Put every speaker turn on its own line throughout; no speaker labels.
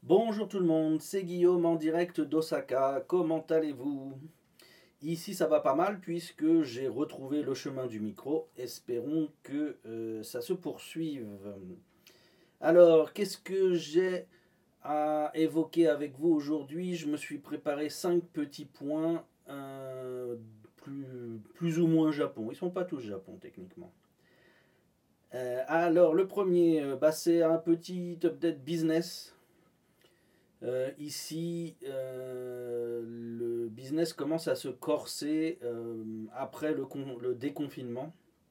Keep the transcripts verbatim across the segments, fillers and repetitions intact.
Bonjour tout le monde, c'est Guillaume en direct d'Osaka. Comment allez-vous? Ici ça va pas mal puisque j'ai retrouvé le chemin du micro. Espérons que euh, ça se poursuive. Alors, qu'est-ce que j'ai à évoquer avec vous aujourd'hui? Je me suis préparé cinq petits points euh, plus, plus ou moins Japon. Ils sont pas tous Japon techniquement. Euh, alors, le premier, euh, bah, c'est un petit update business. Euh, ici, euh, le business commence à se corser euh, après le, con- le déconfinement.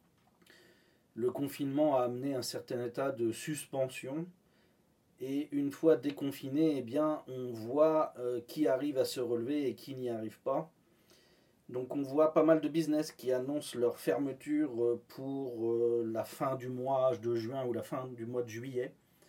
Le confinement a amené un certain état de suspension. Et une fois déconfiné, eh bien, on voit euh, qui arrive à se relever et qui n'y arrive pas. Donc on voit pas mal de business qui annoncent leur fermeture euh, pour euh, la fin du mois de juin ou la fin du mois de juillet.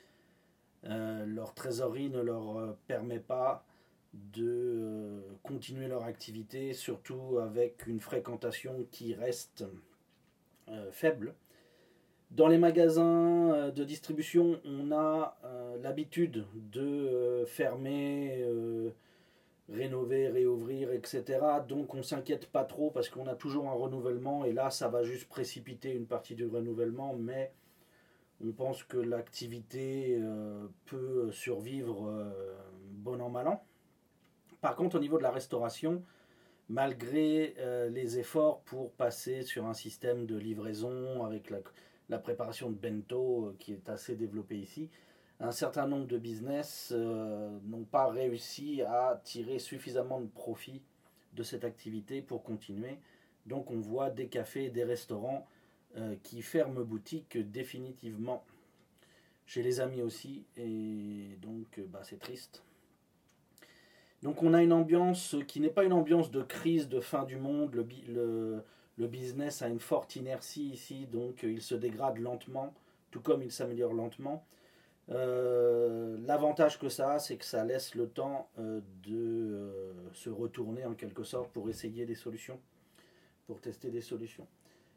Euh, leur trésorerie ne leur euh, permet pas de euh, continuer leur activité, surtout avec une fréquentation qui reste euh, faible. Dans les magasins euh, de distribution, on a euh, l'habitude de euh, fermer, euh, rénover, réouvrir, et cetera. Donc on ne s'inquiète pas trop parce qu'on a toujours un renouvellement et là ça va juste précipiter une partie du renouvellement, mais on pense que l'activité euh, peut survivre euh, bon an mal an. Par contre, au niveau de la restauration, malgré euh, les efforts pour passer sur un système de livraison avec la, la préparation de bento euh, qui est assez développé ici, un certain nombre de business euh, n'ont pas réussi à tirer suffisamment de profit de cette activité pour continuer. Donc on voit des cafés, des restaurants euh, qui ferment boutique définitivement. Chez les amis aussi, et donc bah, c'est triste. Donc on a une ambiance qui n'est pas une ambiance de crise, de fin du monde. Le, le, le business a une forte inertie ici, donc il se dégrade lentement, tout comme il s'améliore lentement. Euh, L'avantage que ça a, c'est que ça laisse le temps euh, de euh, se retourner en quelque sorte pour essayer des solutions, pour tester des solutions.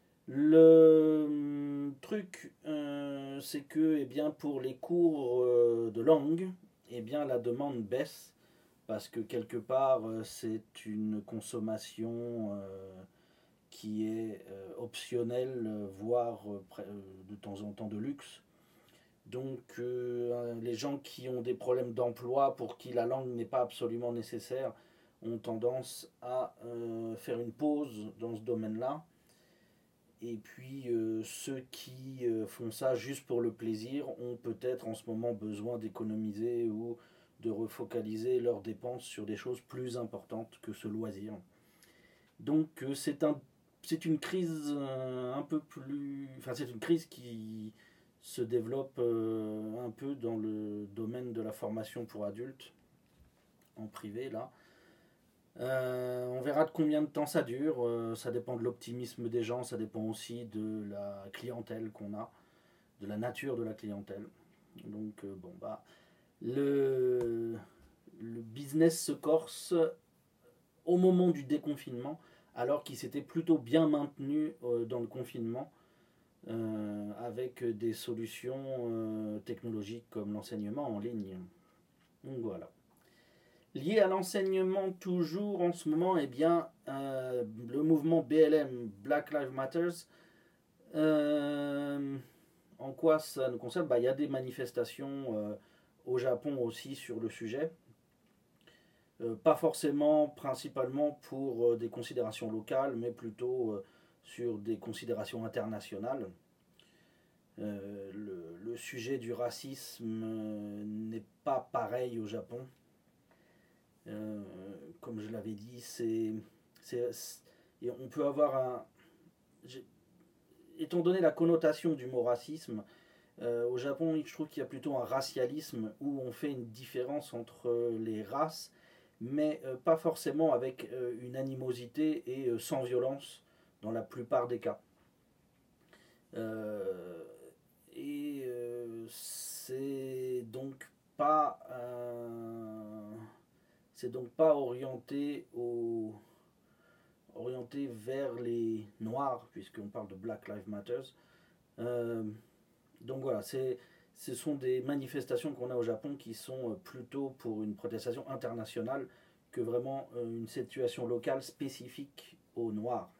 Le hum, truc, euh, c'est que eh bien, pour les cours euh, de langue, eh bien, la demande baisse parce que quelque part, euh, c'est une consommation euh, qui est euh, optionnelle, euh, voire euh, euh, de temps en temps de luxe. Donc, euh, les gens qui ont des problèmes d'emploi, pour qui la langue n'est pas absolument nécessaire, ont tendance à euh, faire une pause dans ce domaine-là. Et puis euh, ceux qui euh, font ça juste pour le plaisir ont peut-être en ce moment besoin d'économiser ou de refocaliser leurs dépenses sur des choses plus importantes que ce loisir. Donc euh, c'est un, c'est une crise euh, un peu plus... Enfin c'est une crise qui se développe euh, un peu dans le domaine de la formation pour adultes, en privé là. Euh, on verra de combien de temps ça dure. Euh, ça dépend de l'optimisme des gens, ça dépend aussi de la clientèle qu'on a, de la nature de la clientèle. Donc euh, bon bah le, le business se corse au moment du déconfinement, alors qu'il s'était plutôt bien maintenu euh, dans le confinement euh, avec des solutions euh, technologiques comme l'enseignement en ligne. Donc voilà. Lié à l'enseignement toujours en ce moment, eh bien, euh, le mouvement B L M, Black Lives Matter, euh, en quoi ça nous concerne? Bah, il y a des manifestations euh, au Japon aussi sur le sujet. Euh, pas forcément principalement pour euh, des considérations locales, mais plutôt euh, sur des considérations internationales. Euh, le, le sujet du racisme euh, n'est pas pareil au Japon. Euh, comme je l'avais dit, c'est, c'est, c'est- et on peut avoir un, étant donné la connotation du mot racisme, euh, au Japon, je trouve qu'il y a plutôt un racialisme où on fait une différence entre les races, mais euh, pas forcément avec euh, une animosité et euh, sans violence dans la plupart des cas. Euh, et euh, c'est donc pas euh, c'est donc pas orienté au orienté vers les noirs puisqu'on parle de Black Lives Matter. Euh, donc voilà, c'est ce sont des manifestations qu'on a au Japon qui sont plutôt pour une protestation internationale que vraiment une situation locale spécifique aux Noirs.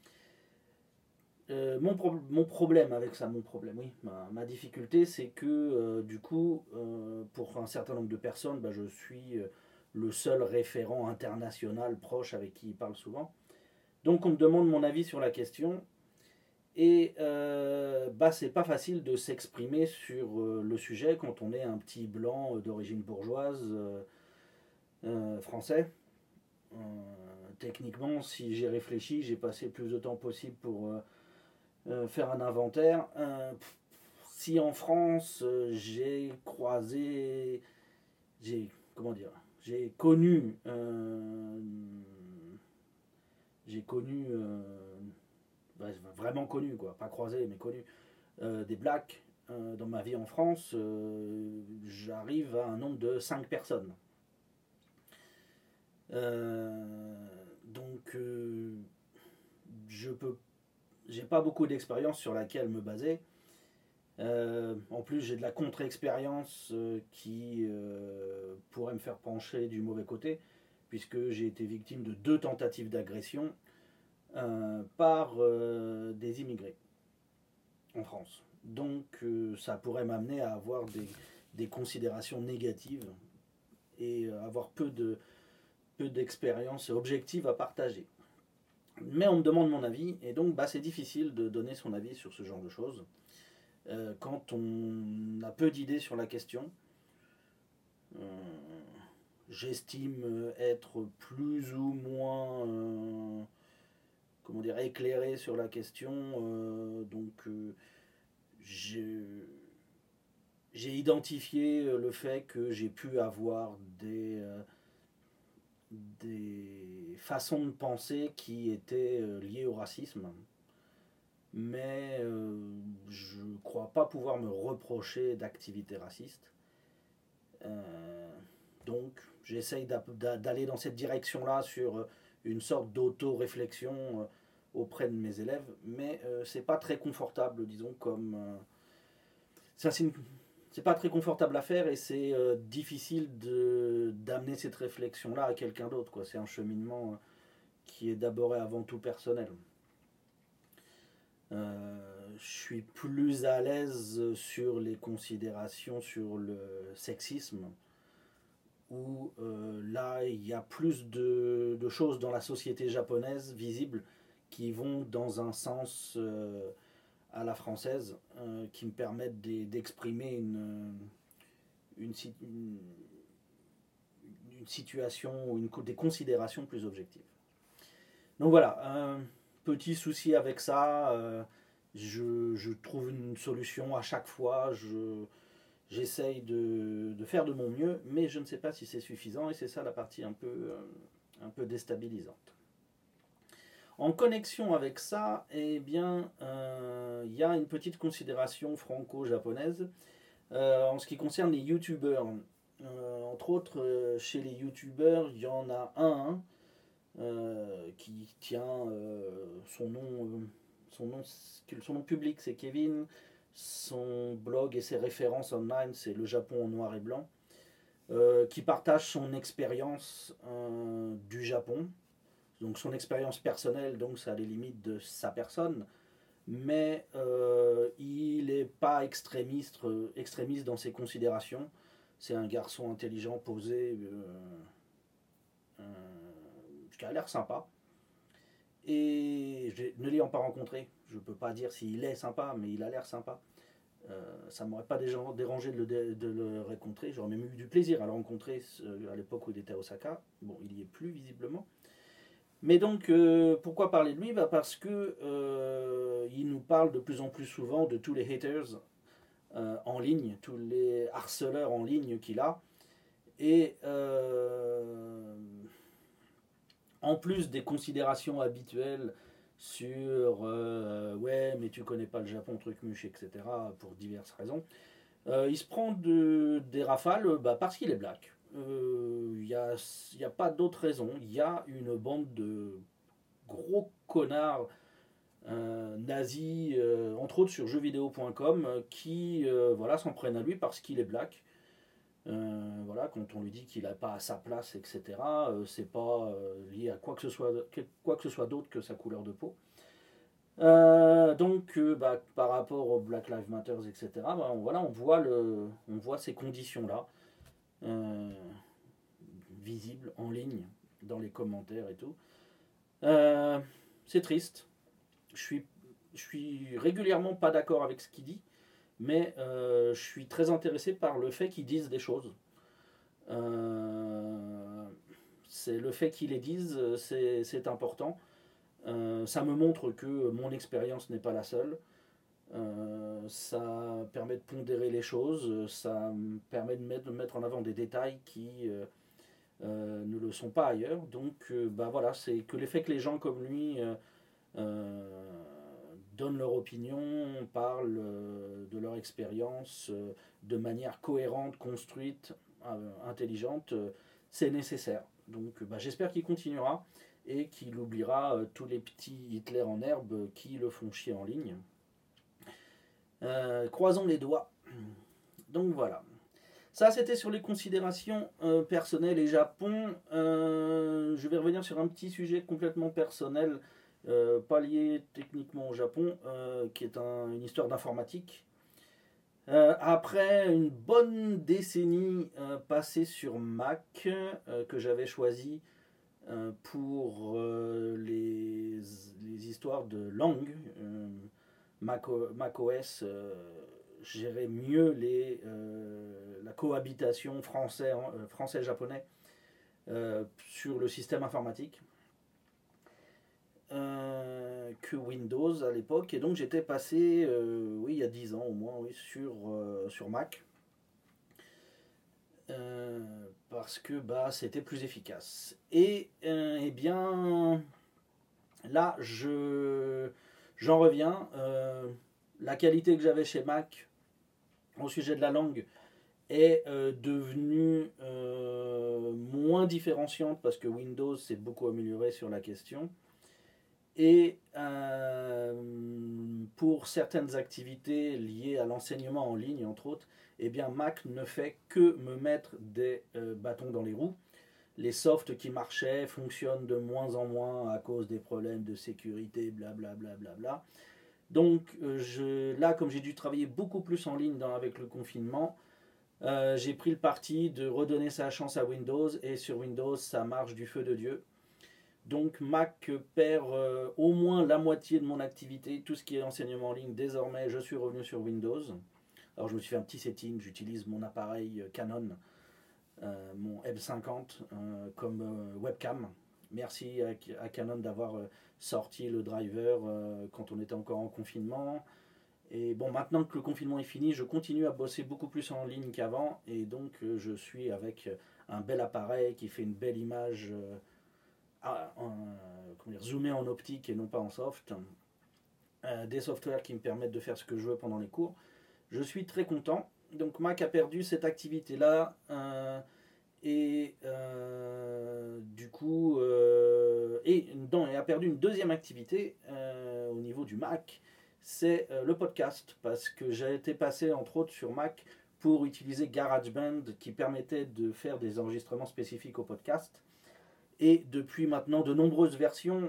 Euh, mon, pro- mon problème avec ça, mon problème, oui, ma, ma difficulté, c'est que euh, du coup, euh, pour un certain nombre de personnes, bah, je suis euh, le seul référent international proche avec qui ils parlent souvent. Donc on me demande mon avis sur la question, et euh, bah, c'est pas facile de s'exprimer sur euh, le sujet quand on est un petit blanc euh, d'origine bourgeoise euh, euh, français. Euh, Techniquement, si j'ai réfléchi, j'ai passé le plus de temps possible pour euh, euh, faire un inventaire. Euh, si en France, euh, j'ai croisé, j'ai, comment dire, j'ai connu, euh, j'ai connu, euh, ouais, vraiment connu, quoi, pas croisé, mais connu, euh, des blacks euh, dans ma vie en France, euh, j'arrive à un nombre de cinq personnes. Euh, donc, euh, je peux, j'ai pas beaucoup d'expérience sur laquelle me baser. Euh, en plus, j'ai de la contre-expérience euh, qui euh, pourrait me faire pencher du mauvais côté, puisque j'ai été victime de deux tentatives d'agression euh, par euh, des immigrés en France. Donc, euh, ça pourrait m'amener à avoir des, des considérations négatives et euh, avoir peu de peu d'expérience objective à partager. Mais on me demande mon avis, et donc bah, c'est difficile de donner son avis sur ce genre de choses. Euh, quand on a peu d'idées sur la question, euh, j'estime être plus ou moins euh, comment dire, éclairé sur la question. Euh, donc euh, j'ai, j'ai identifié le fait que j'ai pu avoir des, euh, des façons de penser qui étaient euh, liées au racisme. Mais euh, je ne crois pas pouvoir me reprocher d'activité raciste. Euh, donc j'essaye d'aller dans cette direction-là sur une sorte d'auto-réflexion euh, auprès de mes élèves, mais euh, c'est pas très confortable, disons, comme... Euh, ça, c'est, une- c'est pas très confortable à faire et c'est euh, difficile de, d'amener cette réflexion-là à quelqu'un d'autre, quoi. C'est un cheminement euh, qui est d'abord et avant tout personnel. Euh, je suis plus à l'aise sur les considérations sur le sexisme, où euh, là, il y a plus de, de choses dans la société japonaise visibles qui vont dans un sens euh, à la française, euh, qui me permettent d'exprimer une, une, une, une situation ou une, des considérations plus objectives. Donc voilà, un petit souci avec ça. Euh, je, je trouve une solution à chaque fois. Je, j'essaye de, de faire de mon mieux, mais je ne sais pas si c'est suffisant et c'est ça la partie un peu, euh, un peu déstabilisante. En connexion avec ça, eh bien, euh, il y a une petite considération franco-japonaise euh, en ce qui concerne les youtubeurs. Euh, entre autres, euh, chez les youtubeurs, il y en a un euh, qui tient euh, son nom, euh, son nom, son nom public, c'est Kevin. Son blog et ses références online, c'est le Japon en noir et blanc, euh, qui partage son expérience euh, du Japon, donc son expérience personnelle, donc ça a les limites de sa personne, mais euh, il n'est pas extrémiste, euh, extrémiste dans ses considérations. C'est un garçon intelligent, posé, euh, euh, qui a l'air sympa. Et je, ne l'ayant pas rencontré, je ne peux pas dire s'il est sympa, mais il a l'air sympa. Euh, ça ne m'aurait pas dérangé de le, de le rencontrer. J'aurais même eu du plaisir à le rencontrer euh, à l'époque où il était à Osaka. Bon, il y est plus visiblement. Mais donc, euh, pourquoi parler de lui bah parce que euh, il nous parle de plus en plus souvent de tous les haters euh, en ligne, tous les harceleurs en ligne qu'il a. Et euh, en plus des considérations habituelles sur euh, ouais, mais tu connais pas le Japon, truc muche, et cetera, pour diverses raisons, euh, il se prend de, des rafales bah, parce qu'il est black. Il euh, n'y a, y a pas d'autre raison. Il y a une bande de gros connards euh, nazis, euh, entre autres sur jeux vidéo point com, euh, qui euh, voilà, s'en prennent à lui parce qu'il est black. Euh, voilà, quand on lui dit qu'il n'a pas à sa place, et cetera, euh, c'est pas euh, lié à quoi que ce soit, quoi que ce soit d'autre que sa couleur de peau. Euh, donc, euh, bah, par rapport au Black Lives Matter, et cetera, bah, on, voilà, on voit, le, on voit ces conditions-là, euh, visibles en ligne, dans les commentaires et tout. Euh, c'est triste. Je suis, je suis régulièrement pas d'accord avec ce qu'il dit, mais euh, je suis très intéressé par le fait qu'ils disent des choses. Euh, c'est le fait qu'ils les disent, c'est, c'est important. Euh, ça me montre que mon expérience n'est pas la seule. Euh, ça permet de pondérer les choses, ça me permet de mettre, de mettre en avant des détails qui euh, euh, ne le sont pas ailleurs. Donc, euh, bah voilà, c'est que l'effet que les gens comme lui euh, euh, donnent leur opinion, parlent euh, de leur expérience euh, de manière cohérente, construite, euh, intelligente, euh, c'est nécessaire. Donc, bah, j'espère qu'il continuera et qu'il oubliera euh, tous les petits Hitler en herbe qui le font chier en ligne. Euh, croisons les doigts. Donc voilà. Ça, c'était sur les considérations euh, personnelles et Japon. Euh, je vais revenir sur un petit sujet complètement personnel, euh, pas lié techniquement au Japon, euh, qui est un- une histoire d'informatique. Euh, après une bonne décennie euh, passée sur Mac, euh, que j'avais choisi euh, pour euh, les, les histoires de langue, euh, Mac, O- Mac O S euh, gérait mieux les, euh, la cohabitation français, euh, français-japonais euh, sur le système informatique euh, que Windows à l'époque. Et donc j'étais passé, euh, oui, il y a dix ans au moins, oui, sur, euh, sur Mac. Euh, parce que bah, c'était plus efficace. Et euh, eh bien, là, je, j'en reviens. Euh, la qualité que j'avais chez Mac au sujet de la langue est euh, devenue euh, moins différenciante parce que Windows s'est beaucoup amélioré sur la question. Et euh, pour certaines activités liées à l'enseignement en ligne, entre autres, eh bien Mac ne fait que me mettre des euh, bâtons dans les roues. Les softs qui marchaient fonctionnent de moins en moins à cause des problèmes de sécurité, blablabla. Bla, bla, bla. Donc euh, je, là, comme j'ai dû travailler beaucoup plus en ligne dans, avec le confinement, euh, j'ai pris le parti de redonner sa chance à Windows et sur Windows ça marche du feu de Dieu. Donc Mac perd euh, au moins la moitié de mon activité, tout ce qui est enseignement en ligne. Désormais, je suis revenu sur Windows. Alors je me suis fait un petit setting, j'utilise mon appareil Canon, euh, mon M cinquante euh, comme euh, webcam. Merci à, à Canon d'avoir euh, sorti le driver euh, quand on était encore en confinement. Et bon, maintenant que le confinement est fini, je continue à bosser beaucoup plus en ligne qu'avant. Et donc, euh, je suis avec un bel appareil qui fait une belle image euh, à, en, comment dire, zoomée en optique et non pas en soft. Euh, des softwares qui me permettent de faire ce que je veux pendant les cours. Je suis très content. Donc, Mac a perdu cette activité-là. Euh, et euh, du coup, euh, et, non, et a perdu une deuxième activité euh, au niveau du Mac, c'est euh, le podcast, parce que j'ai été passé entre autres sur Mac pour utiliser GarageBand qui permettait de faire des enregistrements spécifiques au podcast. Et depuis maintenant de nombreuses versions,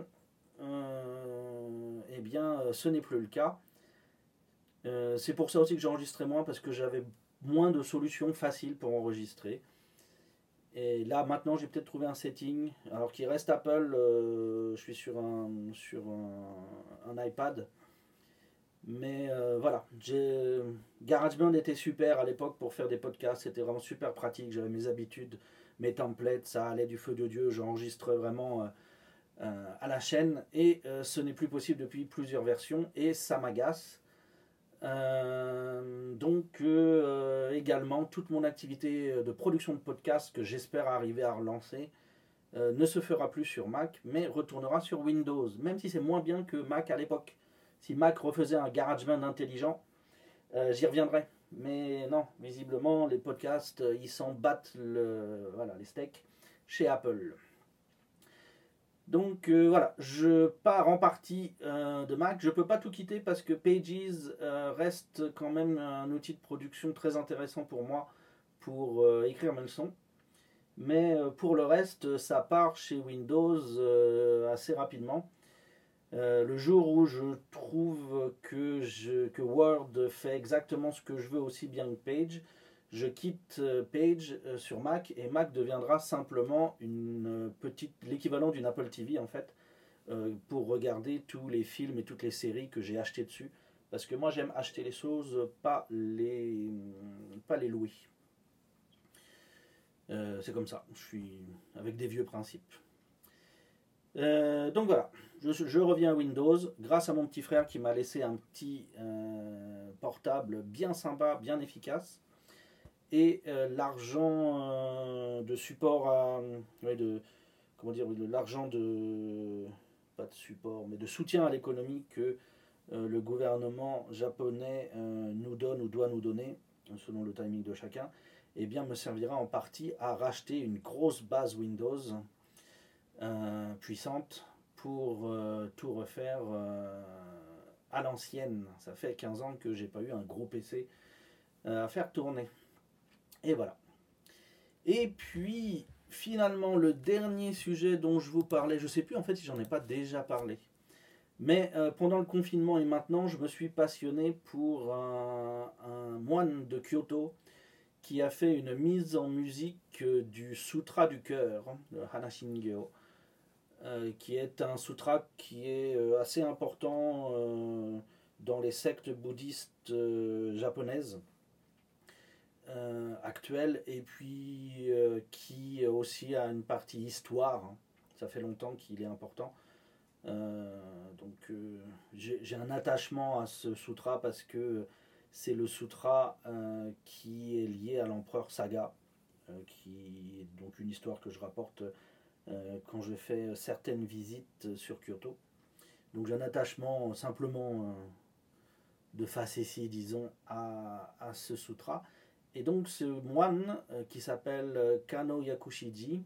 euh, eh bien, ce n'est plus le cas. Euh, c'est pour ça aussi que j'enregistrais moins, parce que j'avais moins de solutions faciles pour enregistrer. Et là, maintenant, j'ai peut-être trouvé un setting. Alors qu'il reste Apple, euh, je suis sur un, sur un, un iPad. Mais euh, voilà, j'ai... GarageBand était super à l'époque pour faire des podcasts. C'était vraiment super pratique. J'avais mes habitudes, mes templates, ça allait du feu de Dieu. J'enregistre vraiment euh, euh, à la chaîne. Et euh, ce n'est plus possible depuis plusieurs versions. Et ça m'agace. Euh, donc euh, également toute mon activité de production de podcast que j'espère arriver à relancer euh, ne se fera plus sur Mac mais retournera sur Windows, même si c'est moins bien que Mac à l'époque. Si Mac refaisait un GarageBand intelligent, euh, j'y reviendrai, mais non, visiblement les podcasts ils s'en battent le, voilà, les steaks chez Apple. Donc euh, voilà, je pars en partie euh, de Mac. Je ne peux pas tout quitter parce que Pages euh, reste quand même un outil de production très intéressant pour moi pour euh, écrire mes leçons. Mais euh, pour le reste, ça part chez Windows euh, assez rapidement. Euh, le jour où je trouve que, je, que Word fait exactement ce que je veux aussi bien que Page, je quitte euh, Page euh, sur Mac et Mac deviendra simplement une petite, l'équivalent d'une Apple T V en fait, euh, pour regarder tous les films et toutes les séries que j'ai achetées dessus. Parce que moi j'aime acheter les choses, pas les, pas les louer. Euh, c'est comme ça, je suis avec des vieux principes. Euh, donc voilà, je, je, reviens à Windows grâce à mon petit frère qui m'a laissé un petit euh, portable bien sympa, bien efficace. Et euh, l'argent euh, de support à. Ouais, de, comment dire, l'argent de. Pas de support, mais de soutien à l'économie que euh, le gouvernement japonais euh, nous donne ou doit nous donner, selon le timing de chacun, eh bien, me servira en partie à racheter une grosse base Windows euh, puissante pour euh, tout refaire euh, à l'ancienne. Ça fait quinze ans que j'ai pas eu un gros P C euh, à faire tourner. Et voilà. Et puis, finalement, le dernier sujet dont je vous parlais, je ne sais plus en fait si j'en ai pas déjà parlé. Mais euh, pendant le confinement et maintenant, je me suis passionné pour un, un moine de Kyoto qui a fait une mise en musique euh, du Sutra du cœur, le Hanashingyo, euh, qui est un sutra qui est euh, assez important euh, dans les sectes bouddhistes euh, japonaises euh, actuelles, et puis euh, qui aussi a une partie histoire. Hein. Ça fait longtemps qu'il est important. Euh, donc euh, j'ai, j'ai un attachement à ce sutra parce que c'est le sutra euh, qui est lié à l'empereur Saga, euh, qui est donc une histoire que je rapporte euh, quand je fais certaines visites sur Kyoto. Donc j'ai un attachement simplement euh, de facétie, disons, à, à ce sutra. Et donc ce moine euh, qui s'appelle Kano Yakushiji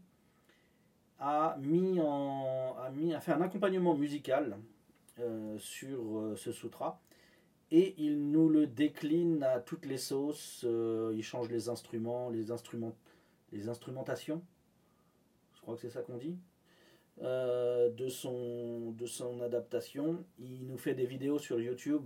a mis en, a mis, a fait un accompagnement musical euh, sur euh, ce sutra et il nous le décline à toutes les sauces. Euh, il change les instruments, les instruments, les instrumentations. Je crois que c'est ça qu'on dit. Euh, de, son, de son adaptation. Il nous fait des vidéos sur YouTube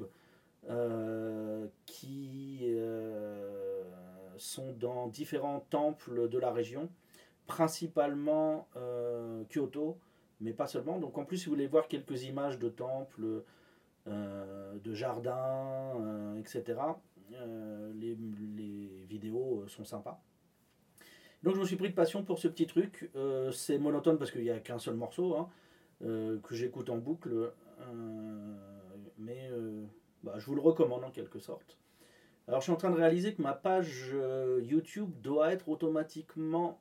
euh, qui euh, sont dans différents temples de la région, principalement euh, Kyoto, mais pas seulement. Donc en plus, si vous voulez voir quelques images de temples, euh, de jardins, euh, et cetera, euh, les, les vidéos sont sympas. Donc je me suis pris de passion pour ce petit truc. Euh, c'est monotone parce qu'il n'y a qu'un seul morceau hein, euh, que j'écoute en boucle. Euh, mais euh, bah, je vous le recommande en quelque sorte. Alors je suis en train de réaliser que ma page euh, YouTube doit être automatiquement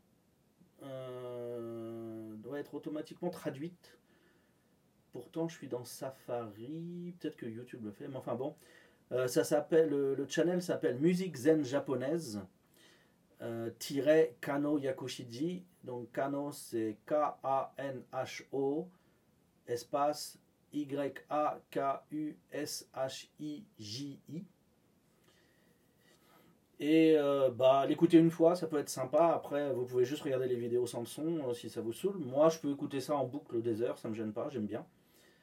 euh, doit être automatiquement traduite. Pourtant je suis dans Safari. Peut-être que YouTube le fait. Mais enfin bon. Euh, ça s'appelle, le channel s'appelle Musique Zen Japonaise. Euh, tiret Kano Yakushiji. Donc Kano c'est K A N H O espace Y A K U S H I J I. Et euh, bah l'écouter une fois ça peut être sympa. Après vous pouvez juste regarder les vidéos sans le son euh, si ça vous saoule. Moi je peux écouter ça en boucle des heures, ça me gêne pas, j'aime bien.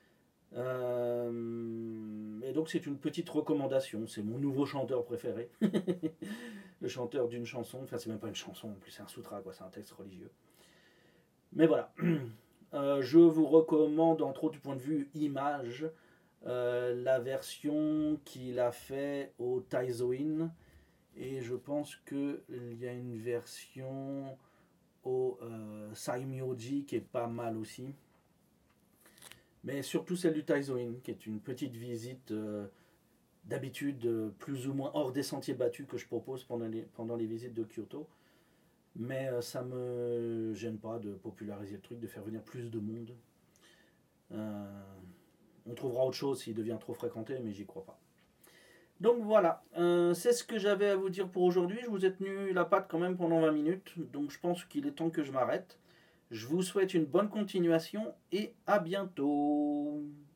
Euh, et donc c'est une petite recommandation, c'est mon nouveau chanteur préféré. Le chanteur d'une chanson, enfin c'est même pas une chanson en plus, c'est un sutra quoi, c'est un texte religieux. Mais voilà, euh, je vous recommande entre autres du point de vue image euh, la version qu'il a fait au Taizoin et je pense qu'il y a une version au euh, Saimyoji qui est pas mal aussi. Mais surtout celle du Taizoin, qui est une petite visite euh, d'habitude euh, plus ou moins hors des sentiers battus que je propose pendant les, pendant les visites de Kyoto. Mais euh, ça me gêne pas de populariser le truc, de faire venir plus de monde. Euh, on trouvera autre chose s'il devient trop fréquenté, mais j'y crois pas. Donc voilà, euh, c'est ce que j'avais à vous dire pour aujourd'hui. Je vous ai tenu la patte quand même pendant vingt minutes, donc je pense qu'il est temps que je m'arrête. Je vous souhaite une bonne continuation et à bientôt.